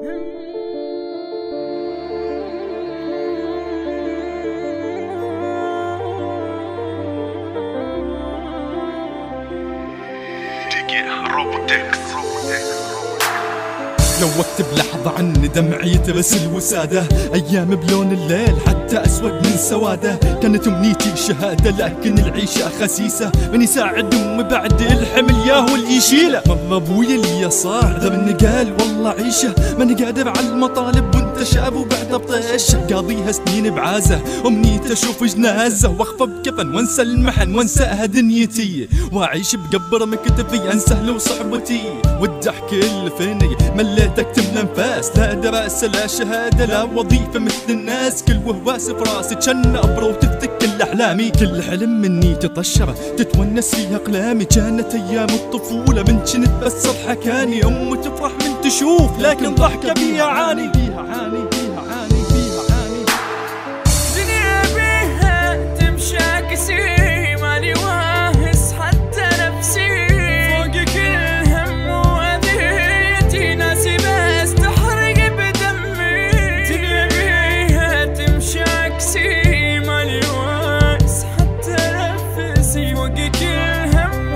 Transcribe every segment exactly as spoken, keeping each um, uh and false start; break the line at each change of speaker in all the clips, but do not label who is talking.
لو اكتب لحظة عن دمعي تغسل وسادة، ايام بلون الليل حتى اسود من سواده. كانت امنيتي شهادة لكن العيشة خسيسة، من يساعد امي بعد الحمل ياهو اللي يشيله. والله ابويا اللي صاع ذا قال والله عيشه، ماني قادر على المطالب وانت شاب وبعد بطيشه. قاضيها سنين بعازة امنيتي اشوف جنازة، واخفى بكفن وانسى المحن وانساها دنيتي، واعيش بقبر من كتفي انسى اهلي وصحبتي. والضحك اللي فيني مليت اكتم الانفاس، لا دراسة لا شهادة لا وظيفة مثل الناس. كل وهواس في راسي تشن ابرة وتفتك كل احلامي، كل حلم مني تطشرة تتونس فيها اقلامي. كانت ايام الطفولة من كنت بس حكاني، امي تفرح من تشوف لكن ضحكة بيها عاني بيها عاني بيها عاني بيها عاني.
دنيا بيها تمشي عكسي، مالي واهس حتى نفسي. فوق كل هم واذيتي ناسي بس تحرق بدمي. دنيا بيها تمشي عكسي، مالي واهس حتى نفسي. فوق كل هم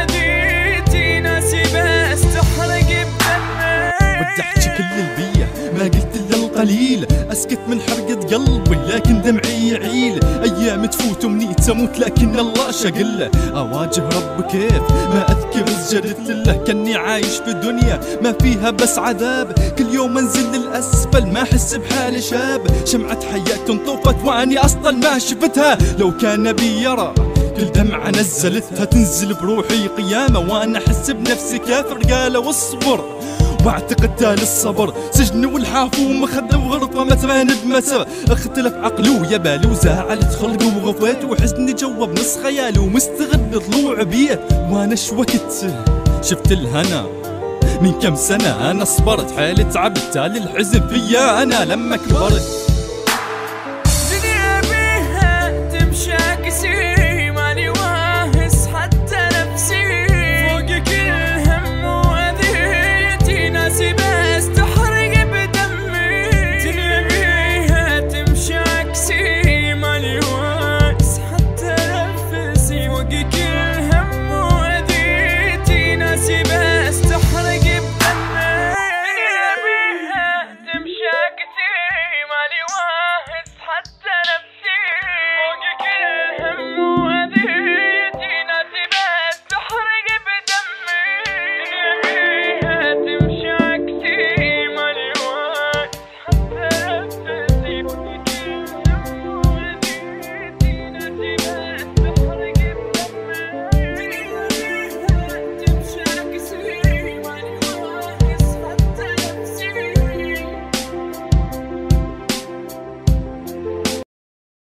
واذيتي ناسي بس تحرق بدمي.
والضحك كل البية ما قلت الا القليل، اسكت من حرقة قلبي لكن دمعي يعيل. ايام تفوت ومني تموت لكن الله شقله، اواجه رب كيف ما اذكر سجدت له. كاني عايش في دنيا ما فيها بس عذاب، كل يوم انزل للاسفل ما احس بحالي شاب. شمعة حياة انطفت واني اصلا ما شفتها، لو كان بي يرى كل دمعة نزلتها تنزل بروحي قيامة، وانا احس بنفسي كافر قال واصبر. واعتقد تالي الصبر سجن والحافو ومخدة وغرفة ما تبان بمسا. اختلف عقلي ويبالي وزعلت خلقي وغفيت، وحزني جوا بنص خيالي ومستغل طلوع بيت. وانا شوكت شفت الهنا من كم سنة، انا صبرت حالي تعبت تالي الحزن فيا انا لما كبرت.